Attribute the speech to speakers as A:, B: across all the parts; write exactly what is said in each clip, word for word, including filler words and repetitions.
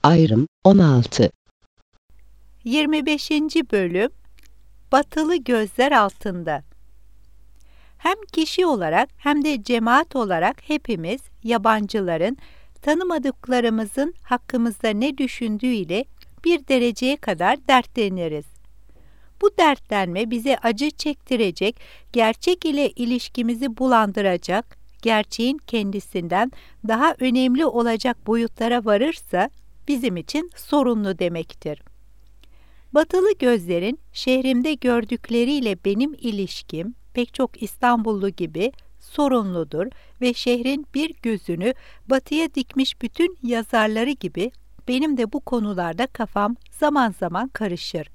A: Ayrım on altı.
B: yirmi beşinci Bölüm Batılı Gözler Altında. Hem kişi olarak hem de cemaat olarak hepimiz yabancıların, tanımadıklarımızın hakkımızda ne düşündüğüyle bir dereceye kadar dertleniriz. Bu dertlenme bize acı çektirecek, gerçek ile ilişkimizi bulandıracak, gerçeğin kendisinden daha önemli olacak boyutlara varırsa bizim için sorunlu demektir. Batılı gözlerin şehrimde gördükleriyle benim ilişkim pek çok İstanbullu gibi sorunludur ve şehrin bir gözünü batıya dikmiş bütün yazarları gibi benim de bu konularda kafam zaman zaman karışır.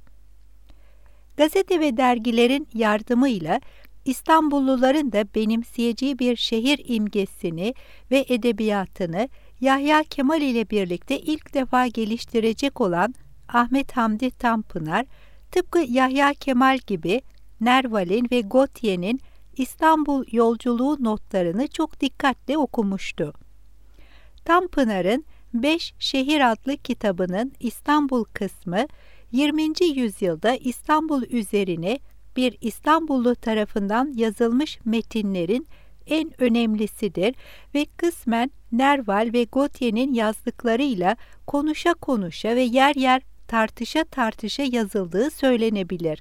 B: Gazete ve dergilerin yardımıyla İstanbulluların da benimseyeceği bir şehir imgesini ve edebiyatını Yahya Kemal ile birlikte ilk defa geliştirecek olan Ahmet Hamdi Tanpınar, tıpkı Yahya Kemal gibi Nerval'in ve Gautier'in İstanbul yolculuğu notlarını çok dikkatle okumuştu. Tanpınar'ın Beş Şehir adlı kitabının İstanbul kısmı, yirminci yüzyılda İstanbul üzerine bir İstanbullu tarafından yazılmış metinlerin en önemlisidir ve kısmen Nerval ve Gautier'in yazdıklarıyla konuşa konuşa ve yer yer tartışa tartışa yazıldığı söylenebilir.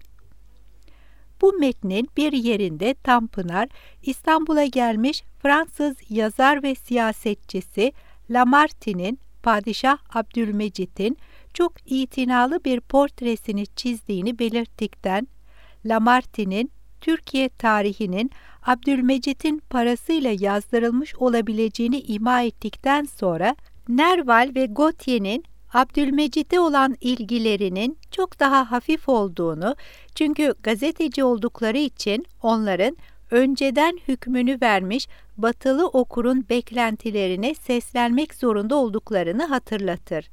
B: Bu metnin bir yerinde Tanpınar, İstanbul'a gelmiş Fransız yazar ve siyasetçisi Lamartine'in Padişah Abdülmecit'in çok itinalı bir portresini çizdiğini belirttikten, Lamartine'in Türkiye tarihinin Abdülmecit'in parasıyla yazdırılmış olabileceğini ima ettikten sonra, Nerval ve Gautier'in Abdülmecit'e olan ilgilerinin çok daha hafif olduğunu, çünkü gazeteci oldukları için onların önceden hükmünü vermiş batılı okurun beklentilerine seslenmek zorunda olduklarını hatırlatır.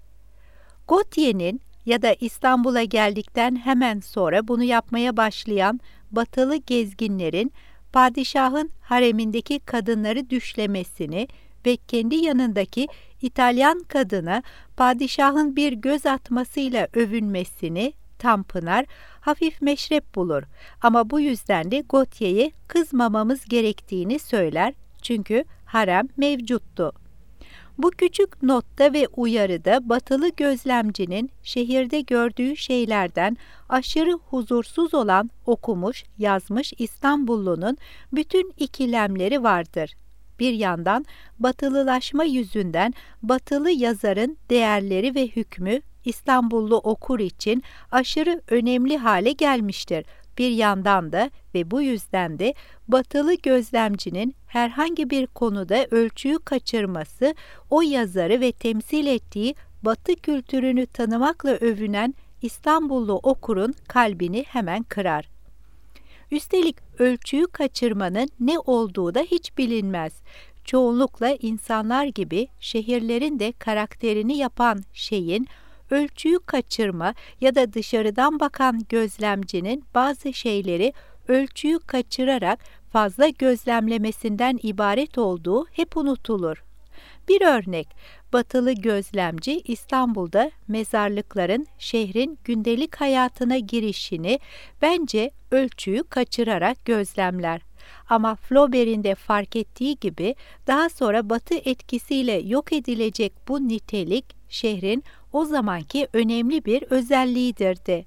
B: Gautier'in ya da İstanbul'a geldikten hemen sonra bunu yapmaya başlayan batılı gezginlerin padişahın haremindeki kadınları düşlemesini ve kendi yanındaki İtalyan kadına padişahın bir göz atmasıyla övünmesini Tanpınar hafif meşrep bulur ama bu yüzden de Gautier'e kızmamamız gerektiğini söyler, çünkü harem mevcuttu. Bu küçük notta ve uyarıda batılı gözlemcinin şehirde gördüğü şeylerden aşırı huzursuz olan okumuş, yazmış İstanbullunun bütün ikilemleri vardır. Bir yandan batılılaşma yüzünden batılı yazarın değerleri ve hükmü İstanbullu okur için aşırı önemli hale gelmiştir. Bir yandan da ve bu yüzden de batılı gözlemcinin herhangi bir konuda ölçüyü kaçırması, o yazarı ve temsil ettiği batı kültürünü tanımakla övünen İstanbullu okurun kalbini hemen kırar. Üstelik ölçüyü kaçırmanın ne olduğu da hiç bilinmez. Çoğunlukla insanlar gibi şehirlerin de karakterini yapan şeyin, ölçüyü kaçırma ya da dışarıdan bakan gözlemcinin bazı şeyleri ölçüyü kaçırarak fazla gözlemlemesinden ibaret olduğu hep unutulur. Bir örnek, batılı gözlemci İstanbul'da mezarlıkların şehrin gündelik hayatına girişini bence ölçüyü kaçırarak gözlemler. Ama Flaubert'in de fark ettiği gibi daha sonra batı etkisiyle yok edilecek bu nitelik şehrin o zamanki önemli bir özelliğidir de.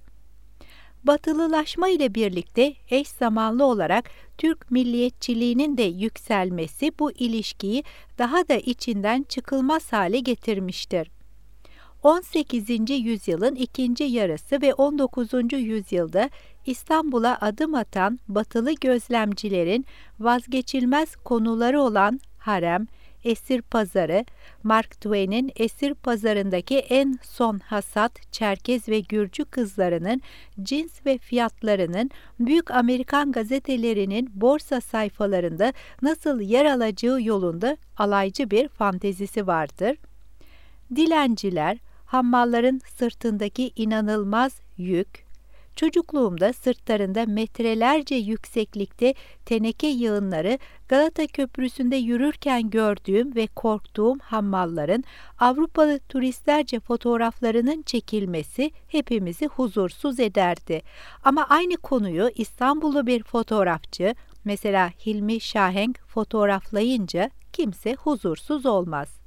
B: Batılılaşma ile birlikte eş zamanlı olarak Türk milliyetçiliğinin de yükselmesi bu ilişkiyi daha da içinden çıkılmaz hale getirmiştir. on sekizinci yüzyılın ikinci yarısı ve on dokuzuncu yüzyılda İstanbul'a adım atan batılı gözlemcilerin vazgeçilmez konuları olan harem, esir pazarı, Mark Twain'in esir pazarındaki en son hasat Çerkez ve Gürcü kızlarının cins ve fiyatlarının büyük Amerikan gazetelerinin borsa sayfalarında nasıl yer alacağı yolunda alaycı bir fantezisi vardır. Dilenciler, hammalların sırtındaki inanılmaz yük, Çocukluğumda sırtlarında metrelerce yükseklikte teneke yığınları Galata Köprüsü'nde yürürken gördüğüm ve korktuğum hammalların Avrupalı turistlerce fotoğraflarının çekilmesi hepimizi huzursuz ederdi. Ama aynı konuyu İstanbullu bir fotoğrafçı, mesela Hilmi Şahenk fotoğraflayınca kimse huzursuz olmaz.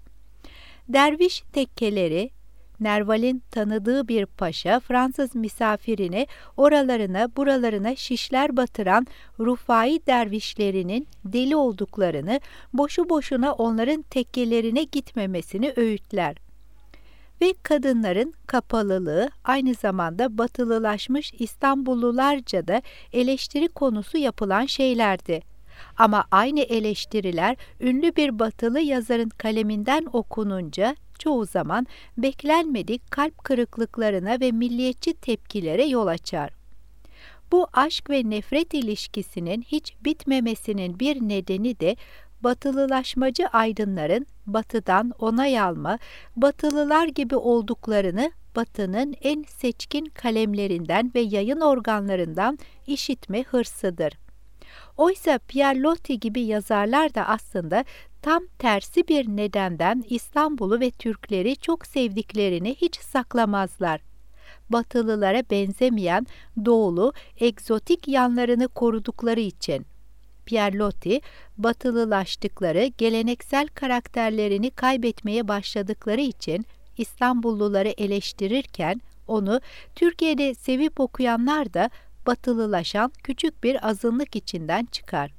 B: Derviş tekkeleri, Nerval'in tanıdığı bir paşa Fransız misafirine oralarına buralarına şişler batıran Rufai dervişlerinin deli olduklarını, boşu boşuna onların tekkelerine gitmemesini öğütler. Ve kadınların kapalılığı aynı zamanda batılılaşmış İstanbullularca da eleştiri konusu yapılan şeylerdi. Ama aynı eleştiriler ünlü bir batılı yazarın kaleminden okununca çoğu zaman beklenmedik kalp kırıklıklarına ve milliyetçi tepkilere yol açar. Bu aşk ve nefret ilişkisinin hiç bitmemesinin bir nedeni de batılılaşmacı aydınların batıdan onay alma, batılılar gibi olduklarını batının en seçkin kalemlerinden ve yayın organlarından işitme hırsıdır. Oysa Pierre Loti gibi yazarlar da aslında tam tersi bir nedenden İstanbul'u ve Türkleri çok sevdiklerini hiç saklamazlar. Batılılara benzemeyen doğulu, egzotik yanlarını korudukları için. Pierre Loti, batılılaştıkları, geleneksel karakterlerini kaybetmeye başladıkları için İstanbulluları eleştirirken onu Türkiye'de sevip okuyanlar da batılılaşan küçük bir azınlık içinden çıkar.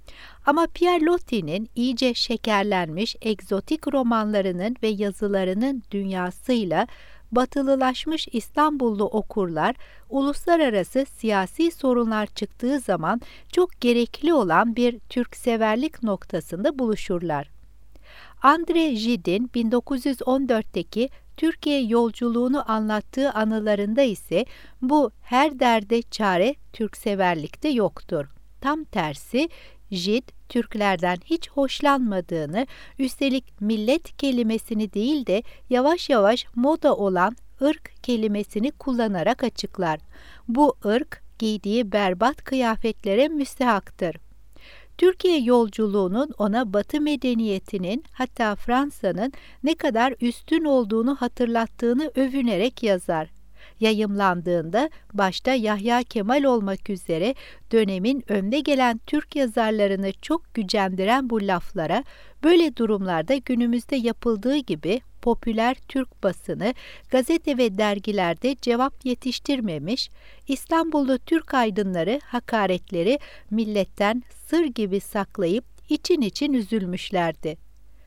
B: Ama Pierre Loti'nin iyice şekerlenmiş egzotik romanlarının ve yazılarının dünyasıyla batılılaşmış İstanbullu okurlar, uluslararası siyasi sorunlar çıktığı zaman çok gerekli olan bir Türkseverlik noktasında buluşurlar. André Gide'in bin dokuz yüz on dörtteki Türkiye yolculuğunu anlattığı anılarında ise bu her derde çare Türkseverlikte yoktur. Tam tersi, Gide, Türklerden hiç hoşlanmadığını, üstelik millet kelimesini değil de yavaş yavaş moda olan ırk kelimesini kullanarak açıklar. Bu ırk, giydiği berbat kıyafetlere müstehaktır. Türkiye yolculuğunun ona Batı medeniyetinin, hatta Fransa'nın ne kadar üstün olduğunu hatırlattığını övünerek yazar. Yayımlandığında başta Yahya Kemal olmak üzere dönemin önde gelen Türk yazarlarını çok gücendiren bu laflara, böyle durumlarda günümüzde yapıldığı gibi popüler Türk basını, gazete ve dergilerde cevap yetiştirmemiş, İstanbullu Türk aydınları hakaretleri milletten sır gibi saklayıp için için üzülmüşlerdi.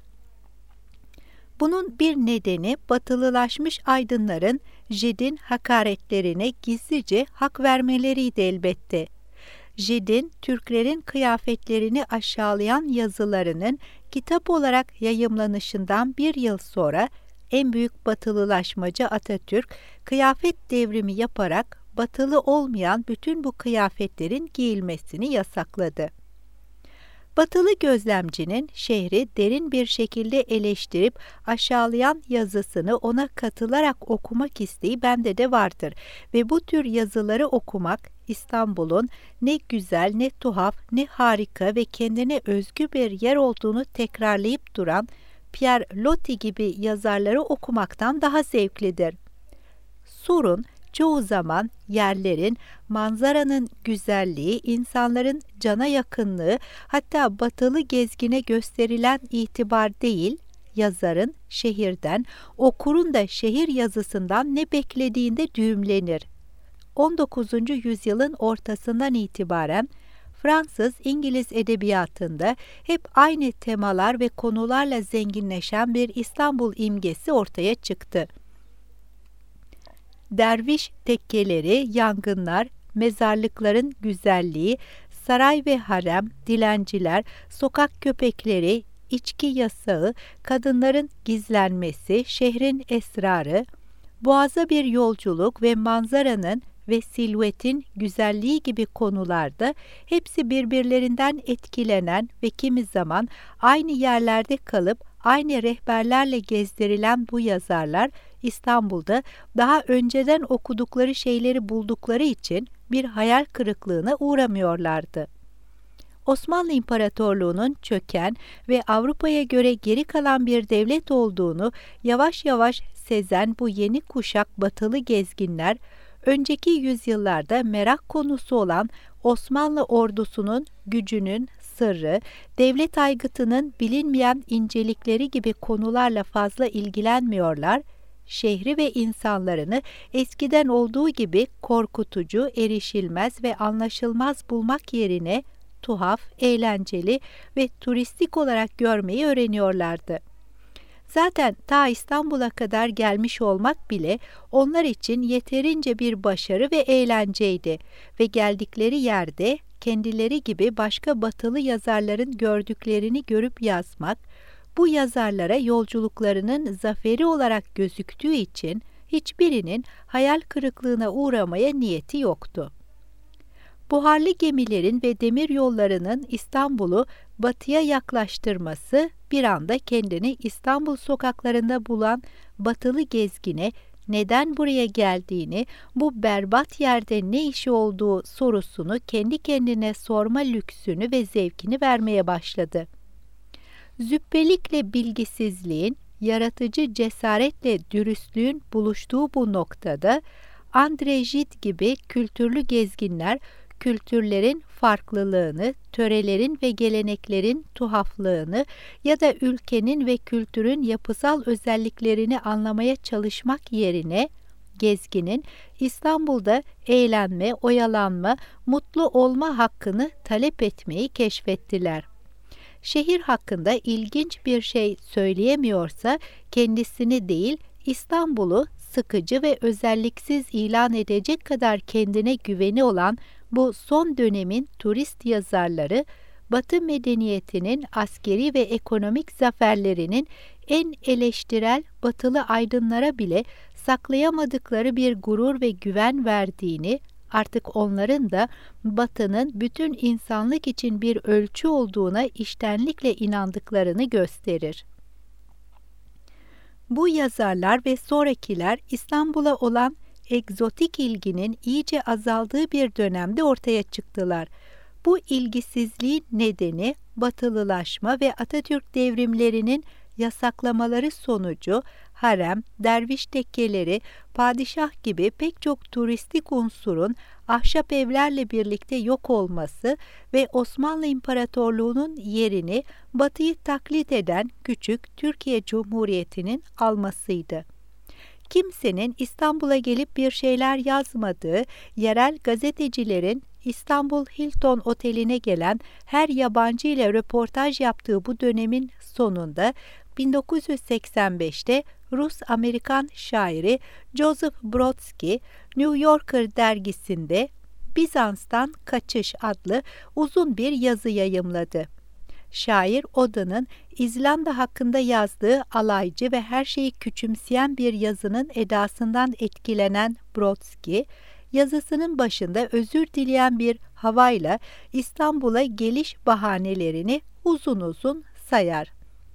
B: Bunun bir nedeni batılılaşmış aydınların Gide'in hakaretlerine gizlice hak vermeleriydi elbette. Gide'in Türklerin kıyafetlerini aşağılayan yazılarının kitap olarak yayımlanışından bir yıl sonra en büyük batılılaşmacı Atatürk kıyafet devrimi yaparak batılı olmayan bütün bu kıyafetlerin giyilmesini yasakladı. Batılı gözlemcinin şehri derin bir şekilde eleştirip aşağılayan yazısını ona katılarak okumak isteği bende de vardır ve bu tür yazıları okumak İstanbul'un ne güzel, ne tuhaf, ne harika ve kendine özgü bir yer olduğunu tekrarlayıp duran Pierre Loti gibi yazarları okumaktan daha zevklidir. Sorun çoğu zaman yerlerin, manzaranın güzelliği, insanların cana yakınlığı, hatta batılı gezgine gösterilen itibar değil, yazarın şehirden, okurun da şehir yazısından ne beklediğinde düğümlenir. on dokuzuncu yüzyılın ortasından itibaren Fransız-İngiliz edebiyatında hep aynı temalar ve konularla zenginleşen bir İstanbul imgesi ortaya çıktı. Derviş tekkeleri, yangınlar, mezarlıkların güzelliği, saray ve harem, dilenciler, sokak köpekleri, içki yasağı, kadınların gizlenmesi, şehrin esrarı, boğaza bir yolculuk ve manzaranın ve silüetin güzelliği gibi konularda hepsi birbirlerinden etkilenen ve kimi zaman aynı yerlerde kalıp aynı rehberlerle gezdirilen bu yazarlar İstanbul'da daha önceden okudukları şeyleri buldukları için bir hayal kırıklığına uğramıyorlardı. Osmanlı İmparatorluğu'nun çöken ve Avrupa'ya göre geri kalan bir devlet olduğunu yavaş yavaş sezen bu yeni kuşak batılı gezginler, önceki yüzyıllarda merak konusu olan Osmanlı ordusunun gücünün sırrı, devlet aygıtının bilinmeyen incelikleri gibi konularla fazla ilgilenmiyorlar, şehri ve insanlarını eskiden olduğu gibi korkutucu, erişilmez ve anlaşılmaz bulmak yerine tuhaf, eğlenceli ve turistik olarak görmeyi öğreniyorlardı. Zaten ta İstanbul'a kadar gelmiş olmak bile onlar için yeterince bir başarı ve eğlenceydi ve geldikleri yerde kendileri gibi başka batılı yazarların gördüklerini görüp yazmak, bu yazarlara yolculuklarının zaferi olarak gözüktüğü için hiçbirinin hayal kırıklığına uğramaya niyeti yoktu. Buharlı gemilerin ve demir yollarının İstanbul'u batıya yaklaştırması bir anda kendini İstanbul sokaklarında bulan batılı gezgine neden buraya geldiğini, bu berbat yerde ne işi olduğu sorusunu kendi kendine sorma lüksünü ve zevkini vermeye başladı. Züppelikle bilgisizliğin, yaratıcı cesaretle dürüstlüğün buluştuğu bu noktada André Gide gibi kültürlü gezginler kültürlerin farklılığını, törelerin ve geleneklerin tuhaflığını ya da ülkenin ve kültürün yapısal özelliklerini anlamaya çalışmak yerine gezginin İstanbul'da eğlenme, oyalanma, mutlu olma hakkını talep etmeyi keşfettiler. Şehir hakkında ilginç bir şey söyleyemiyorsa kendisini değil, İstanbul'u sıkıcı ve özelliksiz ilan edecek kadar kendine güveni olan bu son dönemin turist yazarları, Batı medeniyetinin askeri ve ekonomik zaferlerinin en eleştirel batılı aydınlara bile saklayamadıkları bir gurur ve güven verdiğini, artık onların da Batı'nın bütün insanlık için bir ölçü olduğuna içtenlikle inandıklarını gösterir. Bu yazarlar ve sonrakiler İstanbul'a olan egzotik ilginin iyice azaldığı bir dönemde ortaya çıktılar. Bu ilgisizliğin nedeni batılılaşma ve Atatürk devrimlerinin yasaklamaları sonucu harem, derviş tekkeleri, padişah gibi pek çok turistik unsurun ahşap evlerle birlikte yok olması ve Osmanlı İmparatorluğu'nun yerini Batı'yı taklit eden küçük Türkiye Cumhuriyeti'nin almasıydı. Kimsenin İstanbul'a gelip bir şeyler yazmadığı, yerel gazetecilerin İstanbul Hilton Oteli'ne gelen her yabancı ile röportaj yaptığı bu dönemin sonunda bin dokuz yüz seksen beşte Rus-Amerikan şairi Joseph Brodsky, New Yorker dergisinde Bizans'tan Kaçış adlı uzun bir yazı yayımladı. Şair Oda'nın İzlanda hakkında yazdığı alaycı ve her şeyi küçümseyen bir yazının edasından etkilenen Brodsky, yazısının başında özür dileyen bir havayla İstanbul'a geliş bahanelerini uzun uzun sayar.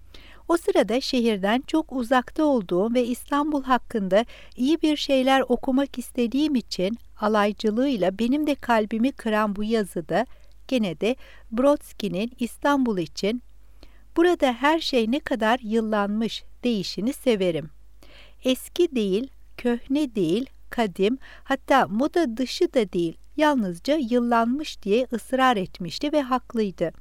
B: O sırada şehirden çok uzakta olduğum ve İstanbul hakkında iyi bir şeyler okumak istediğim için alaycılığıyla benim de kalbimi kıran bu yazıda gene de Brodsky'nin İstanbul için "Burada her şey ne kadar yıllanmış" deyişini severim. Eski değil, köhne değil, kadim, hatta moda dışı da değil, yalnızca yıllanmış diye ısrar etmişti ve haklıydı.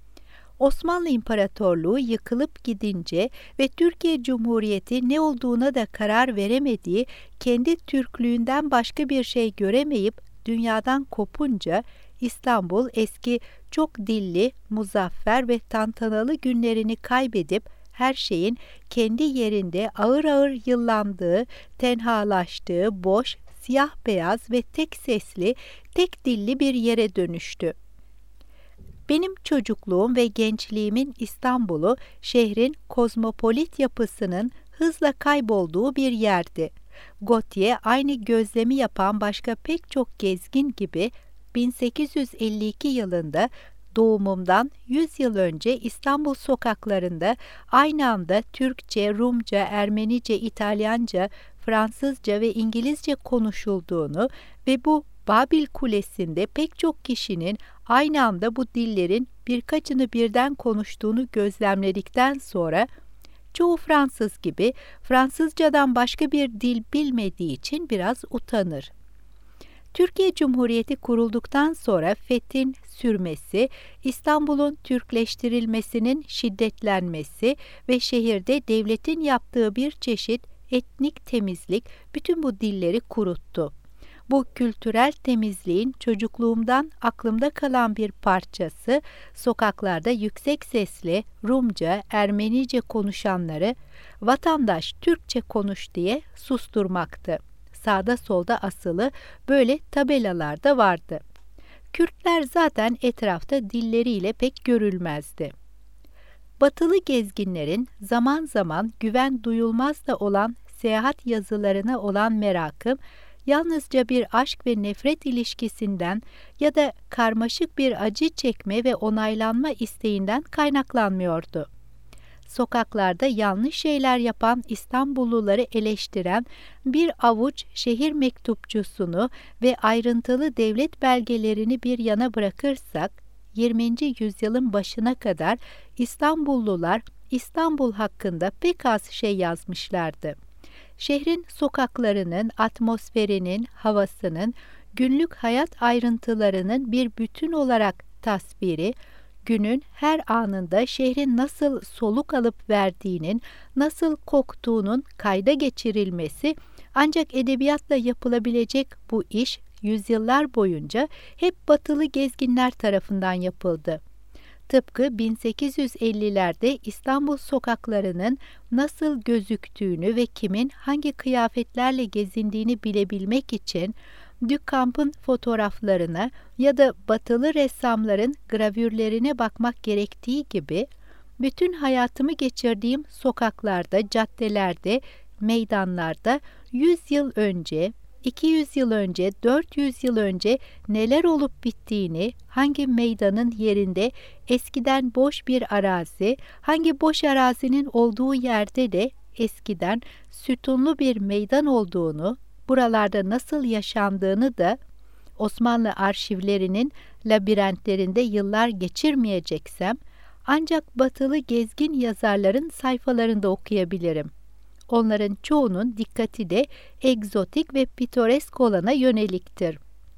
B: Osmanlı İmparatorluğu yıkılıp gidince ve Türkiye Cumhuriyeti ne olduğuna da karar veremediği, kendi Türklüğünden başka bir şey göremeyip dünyadan kopunca İstanbul eski çok dilli, muzaffer ve tantanalı günlerini kaybedip her şeyin kendi yerinde ağır ağır yıllandığı, tenhalaştığı, boş, siyah beyaz ve tek sesli, tek dilli bir yere dönüştü. Benim çocukluğum ve gençliğimin İstanbul'u, şehrin kozmopolit yapısının hızla kaybolduğu bir yerdi. Gautier aynı gözlemi yapan başka pek çok gezgin gibi bin sekiz yüz elli iki yılında Doğumumdan yüz yıl önce İstanbul sokaklarında aynı anda Türkçe, Rumca, Ermenice, İtalyanca, Fransızca ve İngilizce konuşulduğunu ve bu Babil Kulesi'nde pek çok kişinin aynı anda bu dillerin birkaçını birden konuştuğunu gözlemledikten sonra çoğu Fransız gibi Fransızcadan başka bir dil bilmediği için biraz utanır. Türkiye Cumhuriyeti kurulduktan sonra fethin sürmesi, İstanbul'un Türkleştirilmesinin şiddetlenmesi ve şehirde devletin yaptığı bir çeşit etnik temizlik bütün bu dilleri kuruttu. Bu kültürel temizliğin çocukluğumdan aklımda kalan bir parçası, sokaklarda yüksek sesle Rumca, Ermenice konuşanları vatandaş Türkçe konuş diye susturmaktı. Sağda solda asılı böyle tabelalar da vardı. Kürtler zaten etrafta dilleriyle pek görülmezdi. Batılı gezginlerin zaman zaman güven duyulmaz da olan seyahat yazılarına olan merakım, yalnızca bir aşk ve nefret ilişkisinden ya da karmaşık bir acı çekme ve onaylanma isteğinden kaynaklanmıyordu. Sokaklarda yanlış şeyler yapan İstanbulluları eleştiren bir avuç şehir mektupçusunu ve ayrıntılı devlet belgelerini bir yana bırakırsak, yirminci yüzyılın başına kadar İstanbullular İstanbul hakkında pek az şey yazmışlardı. Şehrin sokaklarının, atmosferinin, havasının, günlük hayat ayrıntılarının bir bütün olarak tasviri, günün her anında şehrin nasıl soluk alıp verdiğinin, nasıl koktuğunun kayda geçirilmesi, ancak edebiyatla yapılabilecek bu iş yüzyıllar boyunca hep batılı gezginler tarafından yapıldı. Tıpkı bin sekiz yüz ellilerde İstanbul sokaklarının nasıl gözüktüğünü ve kimin hangi kıyafetlerle gezindiğini bilebilmek için Duchamp'ın fotoğraflarına ya da batılı ressamların gravürlerine bakmak gerektiği gibi, bütün hayatımı geçirdiğim sokaklarda, caddelerde, meydanlarda yüz yıl önce, iki yüz yıl önce, dört yüz yıl önce neler olup bittiğini, hangi meydanın yerinde eskiden boş bir arazi, hangi boş arazinin olduğu yerde de eskiden sütunlu bir meydan olduğunu, buralarda nasıl yaşandığını da Osmanlı arşivlerinin labirentlerinde yıllar geçirmeyeceksem, ancak batılı gezgin yazarların sayfalarında okuyabilirim. Onların çoğunun dikkati de egzotik ve pitoresk olana yöneliktir.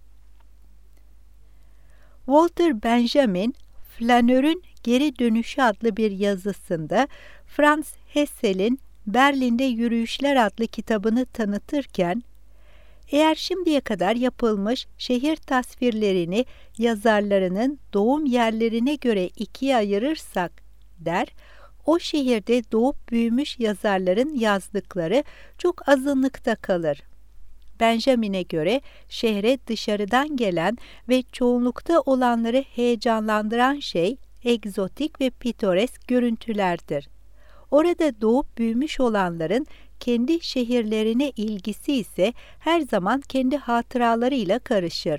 B: Walter Benjamin, Flanör'ün Geri Dönüşü adlı bir yazısında Franz Hessel'in Berlin'de Yürüyüşler adlı kitabını tanıtırken, eğer şimdiye kadar yapılmış şehir tasvirlerini yazarlarının doğum yerlerine göre ikiye ayırırsak, der, o şehirde doğup büyümüş yazarların yazdıkları çok azınlıkta kalır. Benjamin'e göre şehre dışarıdan gelen ve çoğunlukta olanları heyecanlandıran şey egzotik ve pitoresk görüntülerdir. Orada doğup büyümüş olanların kendi şehirlerine ilgisi ise her zaman kendi hatıralarıyla karışır.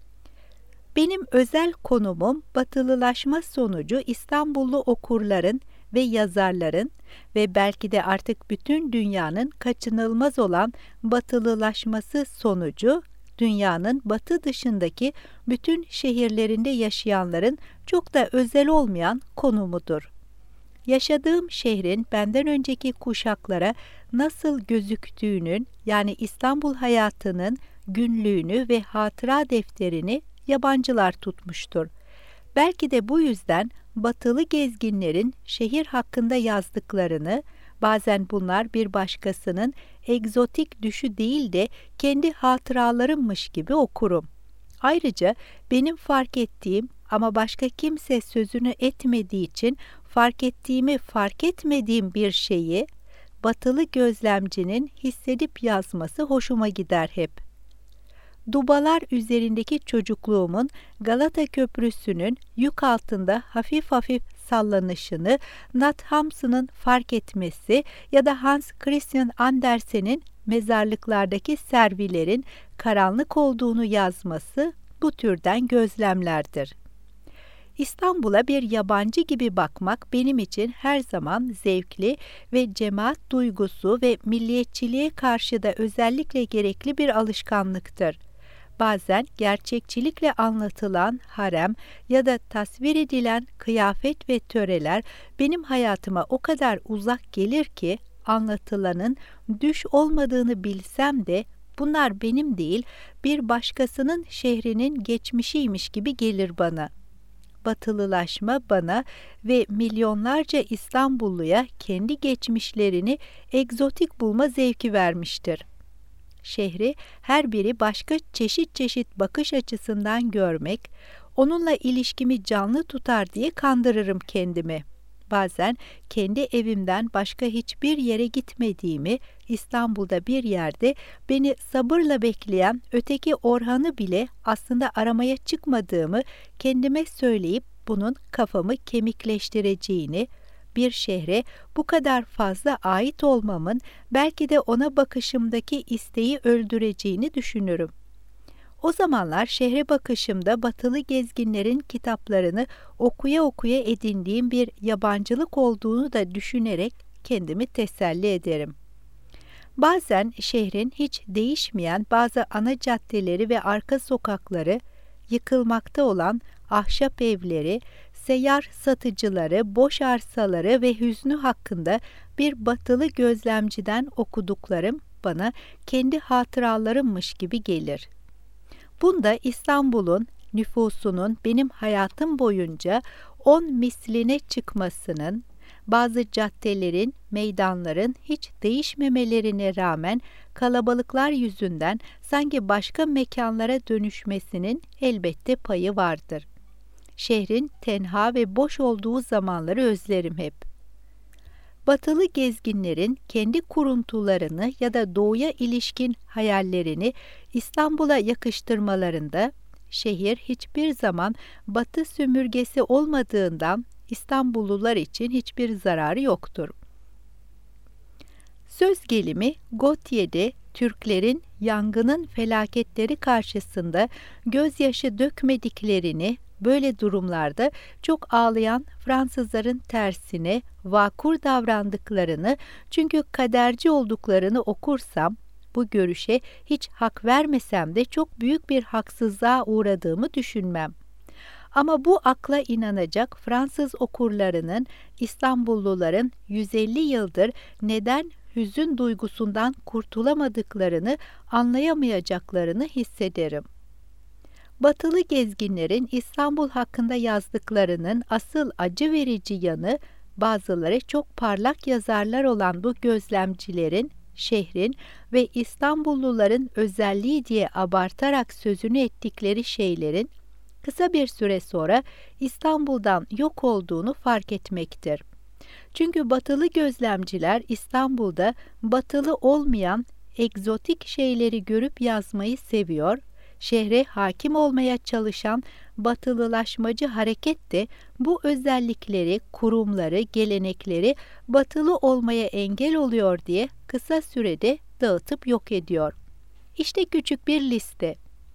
B: Benim özel konumum batılılaşma sonucu İstanbullu okurların ve yazarların ve belki de artık bütün dünyanın kaçınılmaz olan batılılaşması sonucu dünyanın batı dışındaki bütün şehirlerinde yaşayanların çok da özel olmayan konumudur. Yaşadığım şehrin benden önceki kuşaklara nasıl gözüktüğünün, yani İstanbul hayatının günlüğünü ve hatıra defterini yabancılar tutmuştur. Belki de bu yüzden batılı gezginlerin şehir hakkında yazdıklarını, bazen bunlar bir başkasının egzotik düşü değil de kendi hatıralarımmış gibi okurum. Ayrıca benim fark ettiğim ama başka kimse sözünü etmediği için fark ettiğimi fark etmediğim bir şeyi batılı gözlemcinin hissedip yazması hoşuma gider hep. Dubalar üzerindeki çocukluğumun Galata Köprüsü'nün yük altında hafif hafif sallanışını Nat Hampson'ın fark etmesi ya da Hans Christian Andersen'in mezarlıklardaki servilerin karanlık olduğunu yazması bu türden gözlemlerdir. İstanbul'a bir yabancı gibi bakmak benim için her zaman zevkli ve cemaat duygusu ve milliyetçiliğe karşı da özellikle gerekli bir alışkanlıktır. Bazen gerçekçilikle anlatılan harem ya da tasvir edilen kıyafet ve töreler benim hayatıma o kadar uzak gelir ki anlatılanın düş olmadığını bilsem de bunlar benim değil bir başkasının şehrinin geçmişiymiş gibi gelir bana. Batılılaşma bana ve milyonlarca İstanbulluya kendi geçmişlerini egzotik bulma zevki vermiştir. Şehri her biri başka çeşit çeşit bakış açısından görmek, onunla ilişkimi canlı tutar diye kandırırım kendimi. Bazen kendi evimden başka hiçbir yere gitmediğimi, İstanbul'da bir yerde beni sabırla bekleyen öteki Orhan'ı bile aslında aramaya çıkmadığımı kendime söyleyip bunun kafamı kemikleştireceğini, bir şehre bu kadar fazla ait olmamın belki de ona bakışımdaki isteği öldüreceğini düşünürüm. O zamanlar şehre bakışımda batılı gezginlerin kitaplarını okuya okuya edindiğim bir yabancılık olduğunu da düşünerek kendimi teselli ederim. Bazen şehrin hiç değişmeyen bazı ana caddeleri ve arka sokakları, yıkılmakta olan ahşap evleri, seyyar satıcıları, boş arsaları ve hüznü hakkında bir batılı gözlemciden okuduklarım bana kendi hatıralarımmış gibi gelir. Bunda İstanbul'un nüfusunun benim hayatım boyunca on misline çıkmasının, bazı caddelerin, meydanların hiç değişmemelerine rağmen kalabalıklar yüzünden sanki başka mekanlara dönüşmesinin elbette payı vardır. Şehrin tenha ve boş olduğu zamanları özlerim hep. Batılı gezginlerin kendi kuruntularını ya da doğuya ilişkin hayallerini İstanbul'a yakıştırmalarında, şehir hiçbir zaman batı sömürgesi olmadığından İstanbullular için hiçbir zararı yoktur. Söz gelimi Gotye'de Türklerin yangının felaketleri karşısında gözyaşı dökmediklerini, böyle durumlarda çok ağlayan Fransızların tersine vakur davrandıklarını, çünkü kaderci olduklarını okursam, bu görüşe hiç hak vermesem de çok büyük bir haksızlığa uğradığımı düşünmem. Ama bu akla inanacak Fransız okurlarının İstanbulluların yüz elli yıldır neden hüzün duygusundan kurtulamadıklarını anlayamayacaklarını hissederim. Batılı gezginlerin İstanbul hakkında yazdıklarının asıl acı verici yanı, bazıları çok parlak yazarlar olan bu gözlemcilerin, şehrin ve İstanbulluların özelliği diye abartarak sözünü ettikleri şeylerin, kısa bir süre sonra İstanbul'dan yok olduğunu fark etmektir. Çünkü batılı gözlemciler İstanbul'da batılı olmayan egzotik şeyleri görüp yazmayı seviyor, şehre hakim olmaya çalışan batılılaşmacı hareket de bu özellikleri, kurumları, gelenekleri batılı olmaya engel oluyor diye kısa sürede dağıtıp yok ediyor. İşte küçük bir liste.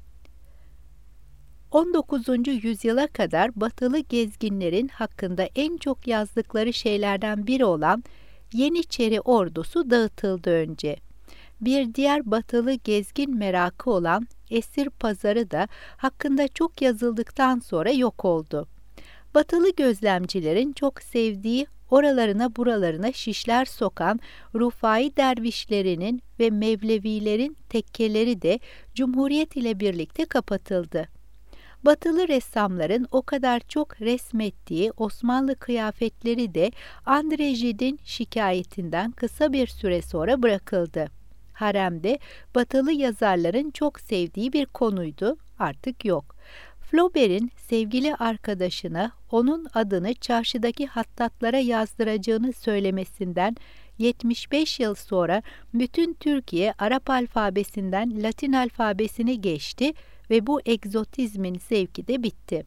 B: on dokuzuncu yüzyıla kadar batılı gezginlerin hakkında en çok yazdıkları şeylerden biri olan Yeniçeri ordusu dağıtıldı önce. Bir diğer batılı gezgin merakı olan Esir Pazarı da hakkında çok yazıldıktan sonra yok oldu. Batılı gözlemcilerin çok sevdiği, oralarına buralarına şişler sokan Rufai dervişlerinin ve Mevlevilerin tekkeleri de Cumhuriyet ile birlikte kapatıldı. Batılı ressamların o kadar çok resmettiği Osmanlı kıyafetleri de André Gide'in şikayetinden kısa bir süre sonra bırakıldı. Haremde batılı yazarların çok sevdiği bir konuydu, artık yok. Flaubert'in sevgili arkadaşına onun adını çarşıdaki hattatlara yazdıracağını söylemesinden yetmiş beş yıl sonra bütün Türkiye Arap alfabesinden Latin alfabesine geçti ve bu egzotizmin zevki de bitti.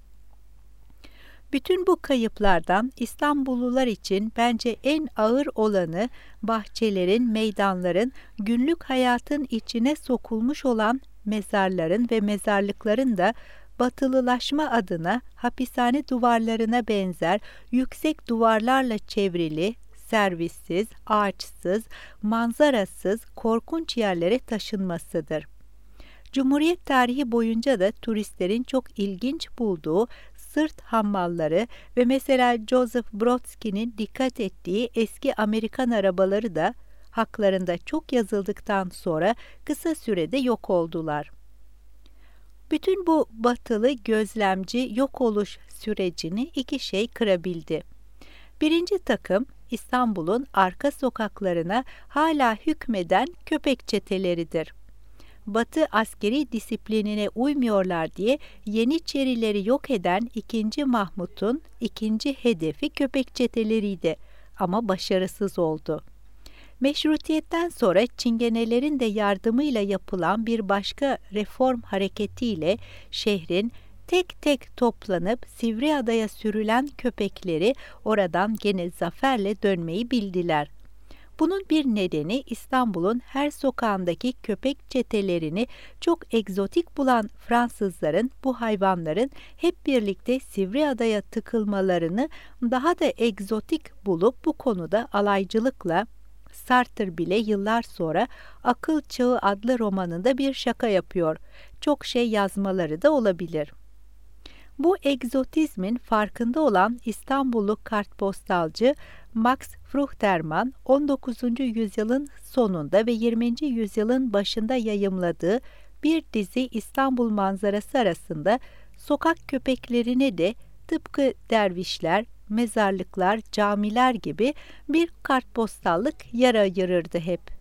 B: Bütün bu kayıplardan İstanbullular için bence en ağır olanı bahçelerin, meydanların, günlük hayatın içine sokulmuş olan mezarların ve mezarlıkların da batılılaşma adına hapishane duvarlarına benzer yüksek duvarlarla çevrili, servissiz, ağaçsız, manzarasız, korkunç yerlere taşınmasıdır. Cumhuriyet tarihi boyunca da turistlerin çok ilginç bulduğu sırt hammalları ve mesela Joseph Brodsky'nin dikkat ettiği eski Amerikan arabaları da haklarında çok yazıldıktan sonra kısa sürede yok oldular. Bütün bu batılı gözlemci yok oluş sürecini iki şey kırabildi. Birinci takım, İstanbul'un arka sokaklarına hala hükmeden köpek çeteleridir. Batı askeri disiplinine uymuyorlar diye Yeniçerileri yok eden ikinci. Mahmut'un ikinci hedefi köpek çeteleriydi ama başarısız oldu. Meşrutiyetten sonra Çingenelerin de yardımıyla yapılan bir başka reform hareketiyle şehrin tek tek toplanıp Sivriada'ya sürülen köpekleri oradan gene zaferle dönmeyi bildiler. Bunun bir nedeni İstanbul'un her sokağındaki köpek çetelerini çok egzotik bulan Fransızların bu hayvanların hep birlikte Sivriada'ya tıkılmalarını daha da egzotik bulup bu konuda alaycılıkla Sartre bile yıllar sonra Akıl Çağı adlı romanında bir şaka yapıyor. Çok şey yazmaları da olabilir. Bu egzotizmin farkında olan İstanbullu kartpostalcı Max Fruchterman, on dokuzuncu yüzyılın sonunda ve yirminci yüzyılın başında yayımladığı bir dizi İstanbul manzarası arasında sokak köpeklerine de tıpkı dervişler, mezarlıklar, camiler gibi bir kartpostallık yer ayırırdı hep.